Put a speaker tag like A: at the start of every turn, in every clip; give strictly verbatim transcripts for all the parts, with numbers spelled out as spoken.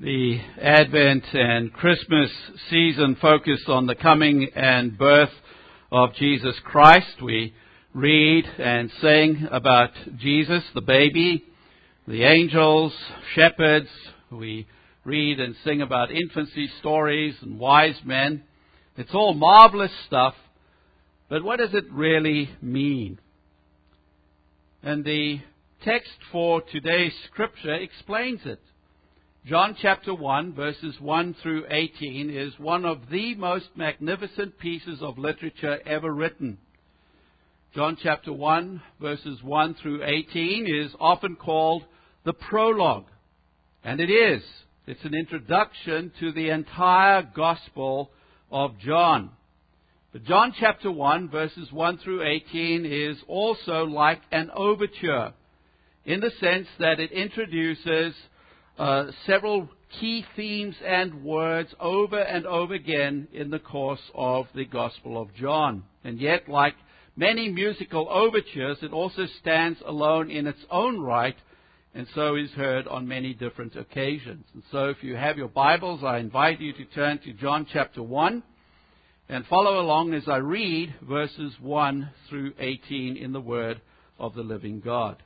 A: The Advent and Christmas season focus on the coming and birth of Jesus Christ. We read and sing about Jesus, the baby, the angels, shepherds. We read and sing about infancy stories and wise men. It's all marvelous stuff, but what does it really mean? And the text for today's scripture explains it. John chapter one, verses one through eighteen, is one of the most magnificent pieces of literature ever written. John chapter one, verses one through eighteen, is often called the prologue. And it is. It's an introduction to the entire Gospel of John. But John chapter one, verses one through eighteen, is also like an overture, in the sense that it introduces Uh, several key themes and words over and over again in the course of the Gospel of John. And yet, like many musical overtures, it also stands alone in its own right, and so is heard on many different occasions. And so if you have your Bibles, I invite you to turn to John chapter one and follow along as I read verses one through eighteen in the Word of the living God.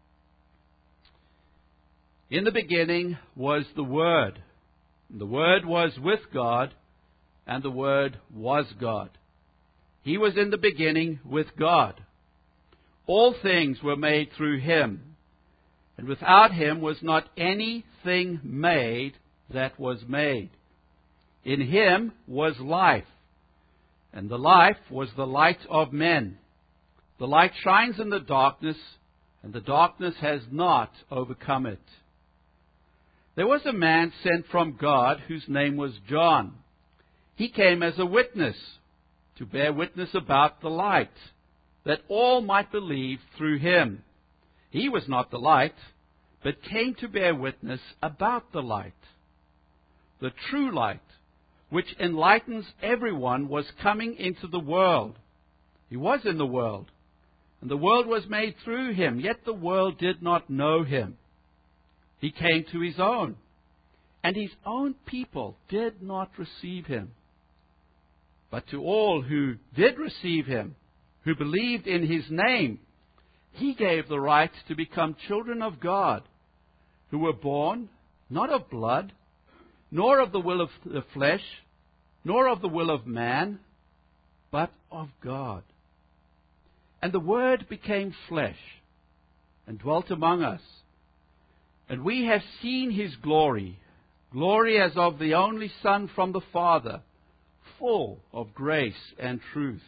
A: In the beginning was the Word. The Word was with God, and the Word was God. He was in the beginning with God. All things were made through Him, and without Him was not anything made that was made. In Him was life, and the life was the light of men. The light shines in the darkness, and the darkness has not overcome it. There was a man sent from God whose name was John. He came as a witness, to bear witness about the light, that all might believe through him. He was not the light, but came to bear witness about the light. The true light, which enlightens everyone, was coming into the world. He was in the world, and the world was made through him, yet the world did not know him. He came to his own, and his own people did not receive him. But to all who did receive him, who believed in his name, he gave the right to become children of God, who were born not of blood, nor of the will of the flesh, nor of the will of man, but of God. And the Word became flesh and dwelt among us. And we have seen His glory, glory as of the only Son from the Father, full of grace and truth.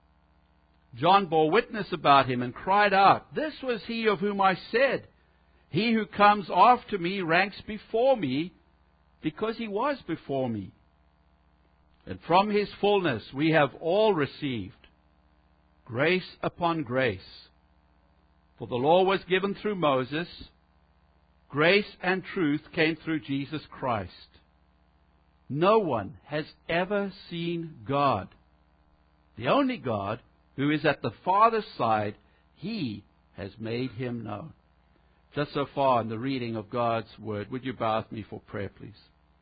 A: John bore witness about Him and cried out, "This was He of whom I said, 'He who comes after me ranks before me, because He was before me.' And from His fullness we have all received grace upon grace. For the law was given through Moses, grace and truth came through Jesus Christ. No one has ever seen God. The only God, who is at the Father's side, He has made Him known." Just so far in the reading of God's Word. Would you bow with me for prayer, please?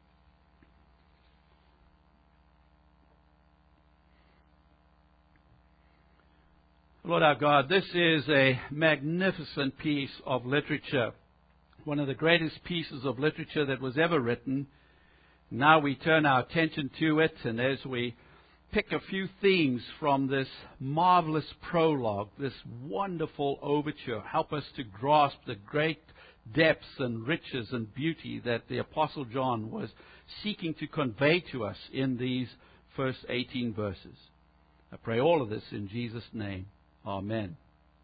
A: Lord our God, this is a magnificent piece of literature. One of the greatest pieces of literature that was ever written. Now we turn our attention to it, and as we pick a few themes from this marvelous prologue, this wonderful overture, help us to grasp the great depths and riches and beauty that the Apostle John was seeking to convey to us in these first eighteen verses. I pray all of this in Jesus' name. Amen.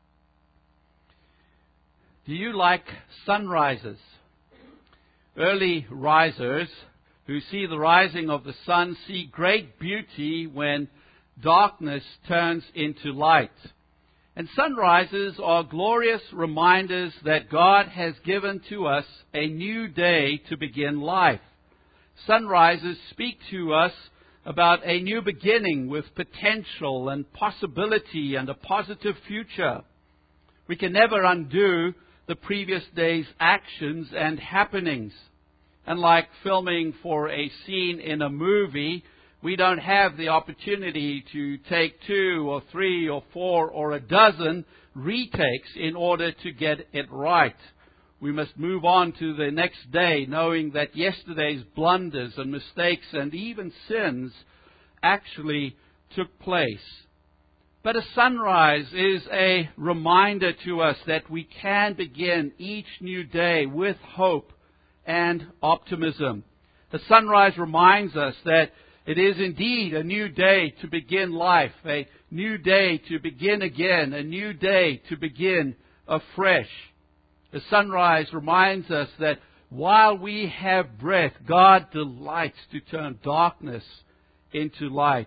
A: Do you like sunrises? Early risers who see the rising of the sun see great beauty when darkness turns into light. And sunrises are glorious reminders that God has given to us a new day to begin life. Sunrises speak to us about a new beginning with potential and possibility and a positive future. We can never undo the previous day's actions and happenings. And like filming for a scene in a movie, we don't have the opportunity to take two or three or four or a dozen retakes in order to get it right. We must move on to the next day knowing that yesterday's blunders and mistakes and even sins actually took place. But a sunrise is a reminder to us that we can begin each new day with hope and optimism. The sunrise reminds us that it is indeed a new day to begin life, a new day to begin again, a new day to begin afresh. The sunrise reminds us that while we have breath, God delights to turn darkness into light.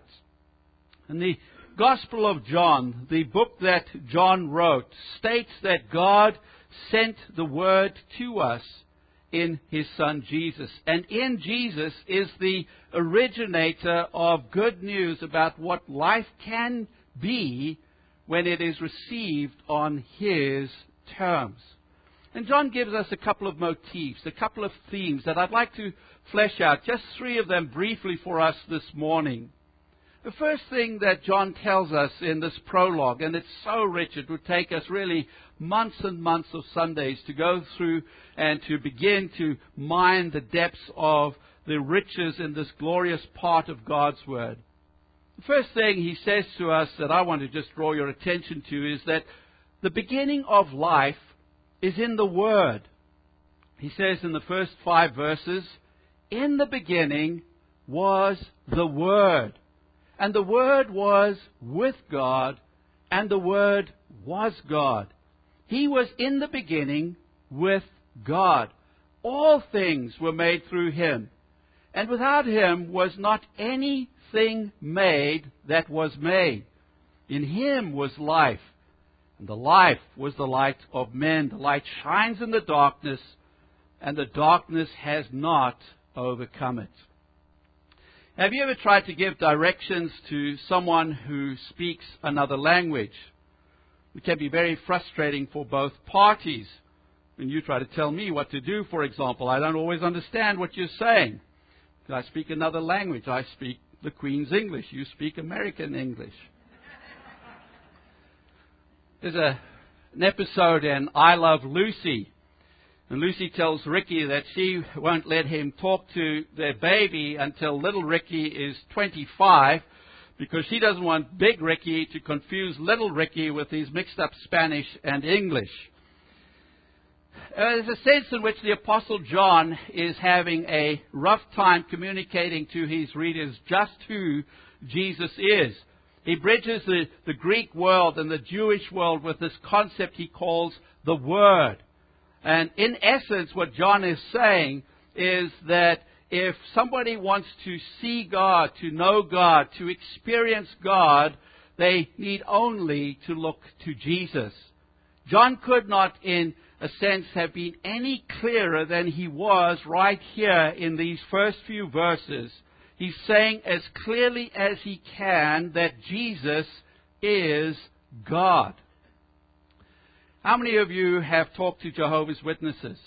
A: And the Gospel of John, the book that John wrote, states that God sent the Word to us in His Son Jesus. And in Jesus is the originator of good news about what life can be when it is received on His terms. And John gives us a couple of motifs, a couple of themes that I'd like to flesh out, just three of them briefly for us this morning. The first thing that John tells us in this prologue, and it's so rich, it would take us really months and months of Sundays to go through and to begin to mine the depths of the riches in this glorious part of God's Word. The first thing he says to us that I want to just draw your attention to is that the beginning of life is in the Word. He says in the first five verses, "In the beginning was the Word. And the Word was with God, and the Word was God. He was in the beginning with God. All things were made through Him. And without Him was not anything made that was made. In Him was life, and the life was the light of men. The light shines in the darkness, and the darkness has not overcome it." Have you ever tried to give directions to someone who speaks another language? It can be very frustrating for both parties. When you try to tell me what to do, for example, I don't always understand what you're saying. I speak another language. I speak the Queen's English. You speak American English. There's a, an episode in I Love Lucy. And Lucy tells Ricky that she won't let him talk to their baby until little Ricky is twenty-five, because she doesn't want big Ricky to confuse little Ricky with his mixed up Spanish and English. Uh, there's a sense in which the Apostle John is having a rough time communicating to his readers just who Jesus is. He bridges the, the Greek world and the Jewish world with this concept he calls the Word. And in essence, what John is saying is that if somebody wants to see God, to know God, to experience God, they need only to look to Jesus. John could not, in a sense, have been any clearer than he was right here in these first few verses. He's saying as clearly as he can that Jesus is God. How many of you have talked to Jehovah's Witnesses?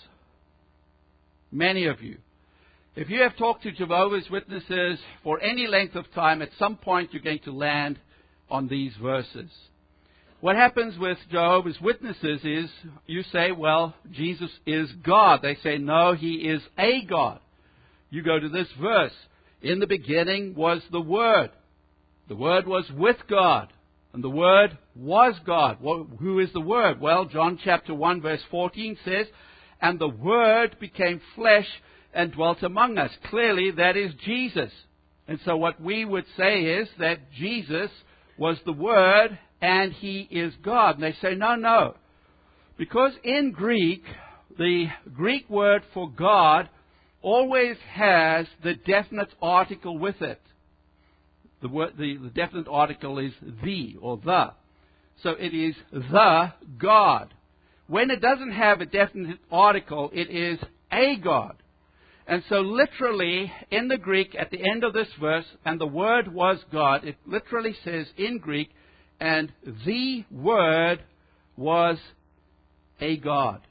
A: Many of you. If you have talked to Jehovah's Witnesses for any length of time, at some point you're going to land on these verses. What happens with Jehovah's Witnesses is you say, well, Jesus is God. They say, no, He is a God. You go to this verse. In the beginning was the Word. The Word was with God. And the Word was God. Well, who is the Word? Well, John chapter one verse fourteen says, "And the Word became flesh and dwelt among us." Clearly, that is Jesus. And so what we would say is that Jesus was the Word and He is God. And they say, no, no. Because in Greek, the Greek word for God always has the definite article with it. The, word, the, the definite article is the or the. So it is the God. When it doesn't have a definite article, it is a God. And so literally in the Greek at the end of this verse, "and the Word was God," it literally says in Greek, "and the Word was a God."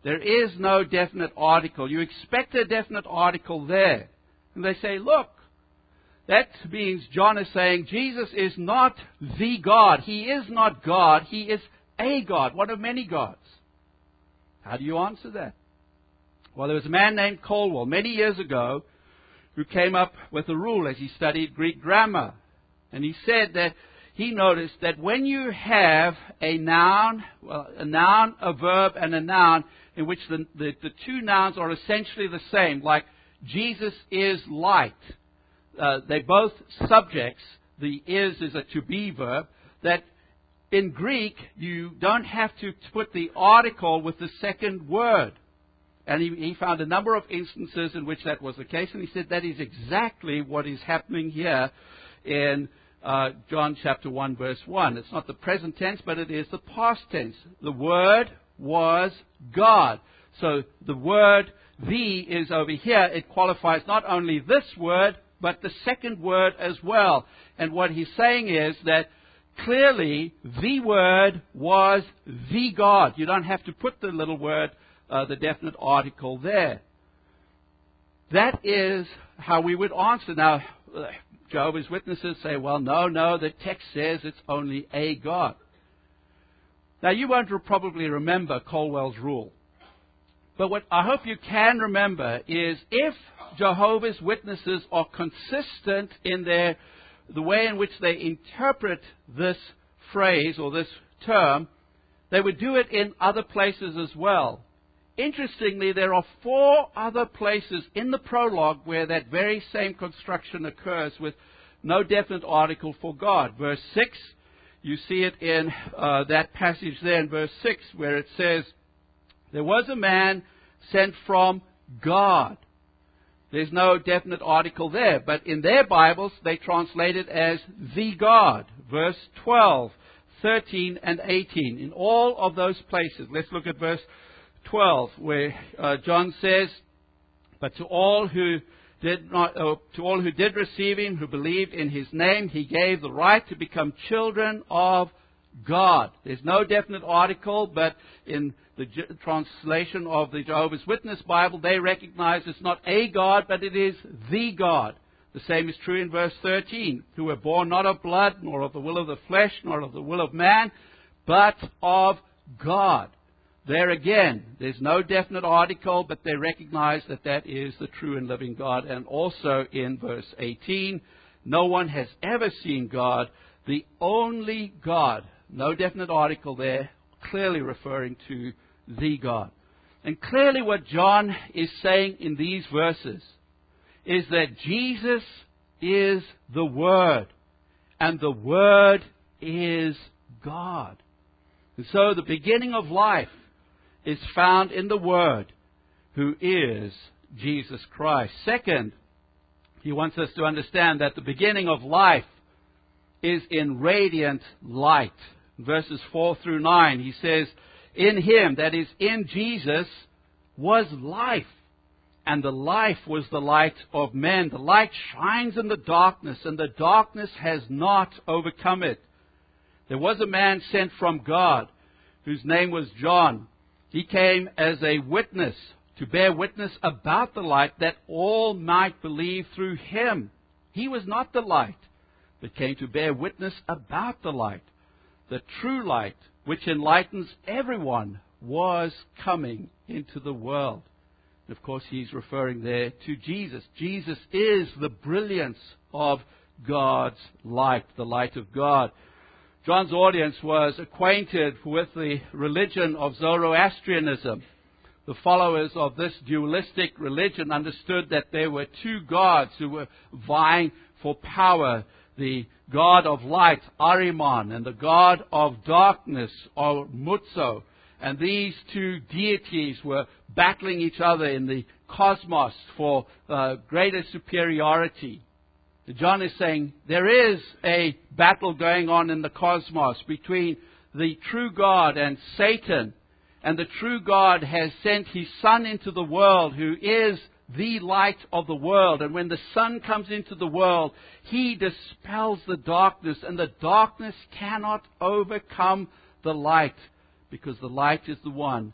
A: There is no definite article. You expect a definite article there. And they say, look, that means John is saying Jesus is not the God. He is not God. He is a God, one of many gods. How do you answer that? Well, there was a man named Colwell many years ago who came up with a rule as he studied Greek grammar. And he said that he noticed that when you have a noun, well, a noun, a verb, and a noun, in which the, the, the two nouns are essentially the same, like Jesus is light. Uh, they're both subjects. The is is a to be verb. That in Greek, you don't have to put the article with the second word. And he, he found a number of instances in which that was the case. And he said that is exactly what is happening here in uh, John chapter one, verse one. It's not the present tense, but it is the past tense. The Word was God. So the word the is over here. It qualifies not only this word, but the second word as well. And what he's saying is that clearly the Word was the God. You don't have to put the little word, uh, the definite article there. That is how we would answer. Now, Jehovah's Witnesses say, well, no, no, the text says it's only a God. Now, you won't probably remember Colwell's rule. But what I hope you can remember is if Jehovah's Witnesses are consistent in their the way in which they interpret this phrase or this term, they would do it in other places as well. Interestingly, there are four other places in the prologue where that very same construction occurs with no definite article for God. Verse six, you see it in uh, that passage there in verse six where it says, there was a man sent from God. There's no definite article there, but in their Bibles they translate it as the God. Verse twelve, thirteen, and eighteen. In all of those places, let's look at verse twelve, where uh, John says, "But to all who did not, uh, to all who did receive him, who believed in his name, he gave the right to become children of God." There's no definite article, but in the J- translation of the Jehovah's Witness Bible, they recognize it's not a God, but it is the God. The same is true in verse thirteen. Who were born not of blood, nor of the will of the flesh, nor of the will of man, but of God. There again, there's no definite article, but they recognize that that is the true and living God. And also in verse eighteen, no one has ever seen God, the only God. No definite article there, clearly referring to the God. And clearly what John is saying in these verses is that Jesus is the Word, and the Word is God. And so the beginning of life is found in the Word, who is Jesus Christ. Second, he wants us to understand that the beginning of life is in radiant light. Verses four through nine, he says, in him, that is, in Jesus, was life. And the life was the light of men. The light shines in the darkness, and the darkness has not overcome it. There was a man sent from God, whose name was John. He came as a witness, to bear witness about the light, that all might believe through him. He was not the light, but came to bear witness about the light. The true light, which enlightens everyone, was coming into the world. And of course, he's referring there to Jesus. Jesus is the brilliance of God's light, the light of God. John's audience was acquainted with the religion of Zoroastrianism. The followers of this dualistic religion understood that there were two gods who were vying for power. The God of light, Ahriman, and the God of darkness, or Mutso. And these two deities were battling each other in the cosmos for uh, greater superiority. John is saying there is a battle going on in the cosmos between the true God and Satan. And the true God has sent his Son into the world, who is the light of the world. And when the Son comes into the world, he dispels the darkness, and the darkness cannot overcome the light, because the light is the one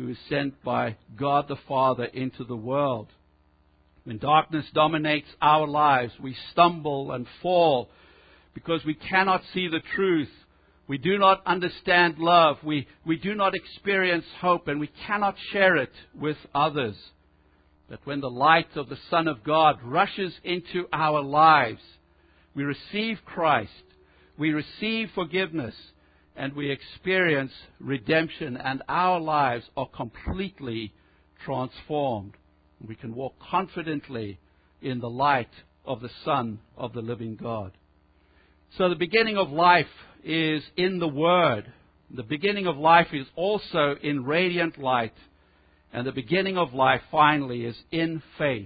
A: who is sent by God the Father into the world. When darkness dominates our lives, we stumble and fall because we cannot see the truth. We do not understand love. We, we do not experience hope, and we cannot share it with others. But when the light of the Son of God rushes into our lives, we receive Christ, we receive forgiveness, and we experience redemption, and our lives are completely transformed. We can walk confidently in the light of the Son of the living God. So the beginning of life is in the Word. The beginning of life is also in radiant light. And the beginning of life, finally, is in faith.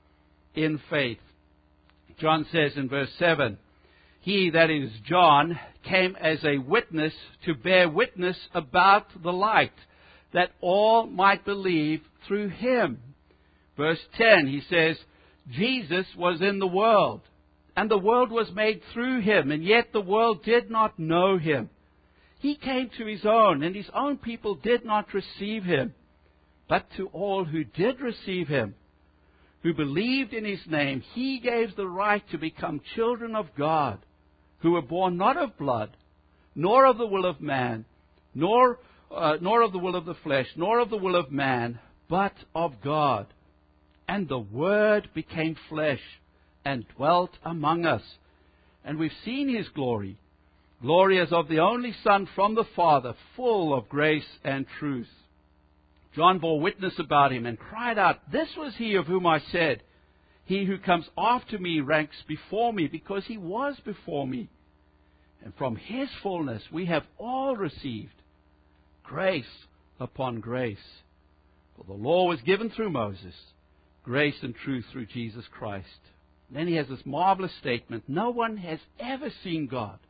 A: In faith. John says in verse seven, He, that is John, came as a witness to bear witness about the light, that all might believe through him. Verse ten, he says, Jesus was in the world, and the world was made through him, and yet the world did not know him. He came to his own, and his own people did not receive him. But to all who did receive him, who believed in his name, he gave the right to become children of God, who were born not of blood, nor of the will of man, nor, uh, nor of the will of the flesh, nor of the will of man, but of God. And the Word became flesh and dwelt among us. And we've seen his glory, glory as of the only Son from the Father, full of grace and truth. John bore witness about him and cried out, This was he of whom I said, He who comes after me ranks before me, because he was before me. And from his fullness we have all received grace upon grace. For the law was given through Moses, grace and truth through Jesus Christ. And then he has this marvelous statement, No one has ever seen God,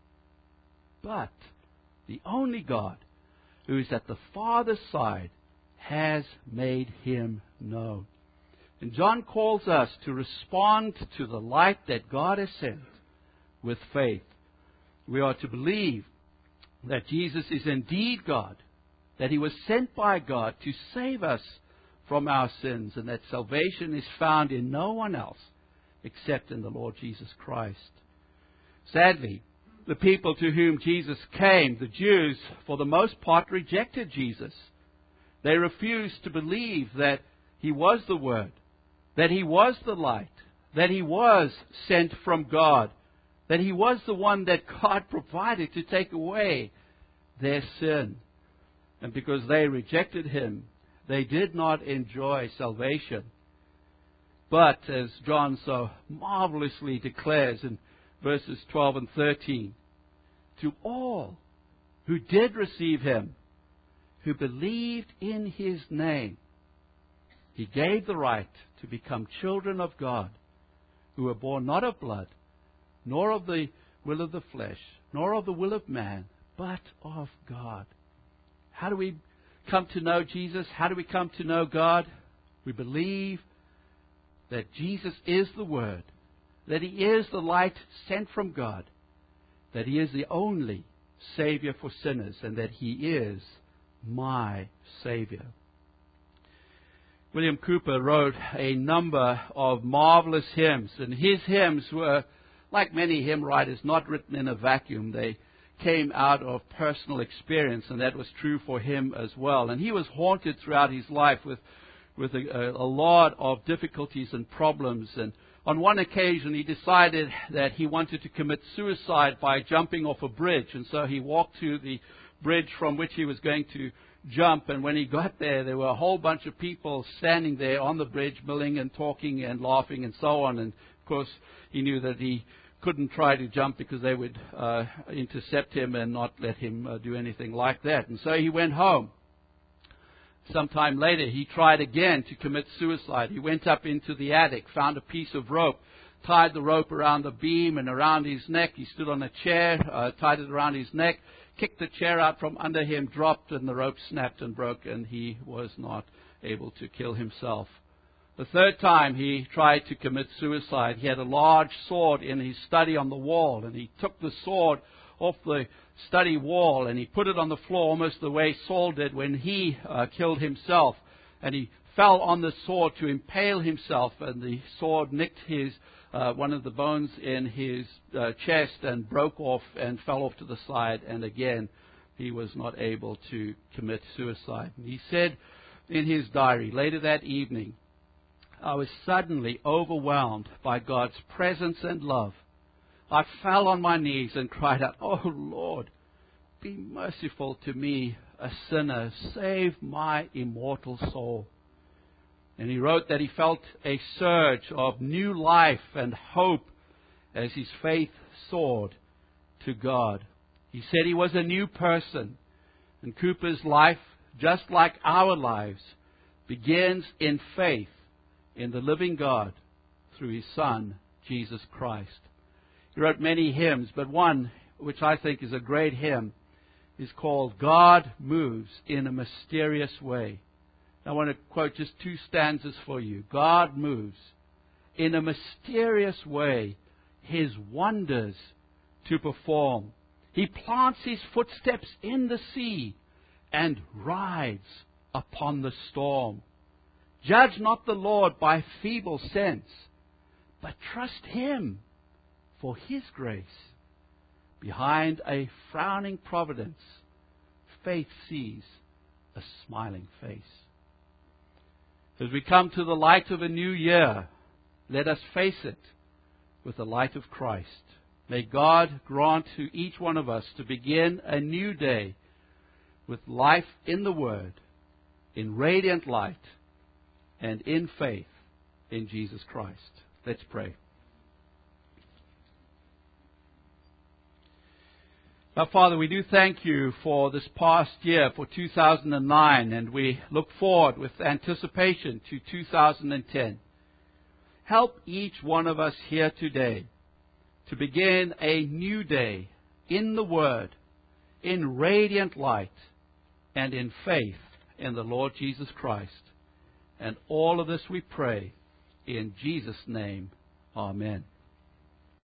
A: but the only God who is at the Father's side has made him known. And John calls us to respond to the light that God has sent with faith. We are to believe that Jesus is indeed God, that he was sent by God to save us from our sins, and that salvation is found in no one else except in the Lord Jesus Christ. Sadly, the people to whom Jesus came, the Jews, for the most part rejected Jesus. They refused to believe that he was the Word, that he was the light, that he was sent from God, that he was the one that God provided to take away their sin. And because they rejected him, they did not enjoy salvation. But, as John so marvelously declares in verses twelve and thirteen, to all who did receive him, who believed in his name, he gave the right to become children of God, who were born not of blood, nor of the will of the flesh, nor of the will of man, but of God. How do we come to know Jesus? How do we come to know God? We believe that Jesus is the Word, that he is the light sent from God, that he is the only Savior for sinners, and that he is my Savior. William Cowper wrote a number of marvelous hymns, and his hymns were, like many hymn writers, not written in a vacuum. They came out of personal experience, and that was true for him as well. And he was haunted throughout his life with, with a, a lot of difficulties and problems. And on one occasion, he decided that he wanted to commit suicide by jumping off a bridge. And so he walked to the bridge from which he was going to jump. And when he got there, there were a whole bunch of people standing there on the bridge, milling and talking and laughing and so on. And, of course, he knew that he couldn't try to jump because they would uh, intercept him and not let him uh, do anything like that. And so he went home. Sometime later, he tried again to commit suicide. He went up into the attic, found a piece of rope, tied the rope around the beam and around his neck. He stood on a chair, uh, tied it around his neck, kicked the chair out from under him, dropped, and the rope snapped and broke, and he was not able to kill himself. The third time he tried to commit suicide, he had a large sword in his study on the wall, and he took the sword off the study wall, and he put it on the floor almost the way Saul did when he uh, killed himself. And he fell on the sword to impale himself, and the sword nicked his uh, one of the bones in his uh, chest and broke off and fell off to the side. And again, he was not able to commit suicide. And he said in his diary, later that evening, I was suddenly overwhelmed by God's presence and love. I fell on my knees and cried out, "Oh Lord, be merciful to me, a sinner. Save my immortal soul." And he wrote that he felt a surge of new life and hope as his faith soared to God. He said he was a new person. And Cooper's life, just like our lives, begins in faith in the living God through His Son, Jesus Christ. He wrote many hymns, but one which I think is a great hymn is called "God Moves in a Mysterious Way." I want to quote just two stanzas for you. God moves in a mysterious way His wonders to perform. He plants His footsteps in the sea and rides upon the storm. Judge not the Lord by feeble sense, but trust Him for His grace. Behind a frowning providence, faith sees a smiling face. As we come to the light of a new year, let us face it with the light of Christ. May God grant to each one of us to begin a new day with life in the Word, in radiant light, and in faith in Jesus Christ. Let's pray. Now, Father, we do thank You for this past year, for two thousand nine, and we look forward with anticipation to two thousand ten. Help each one of us here today to begin a new day in the Word, in radiant light, and in faith in the Lord Jesus Christ. And all of this we pray in Jesus' name. Amen.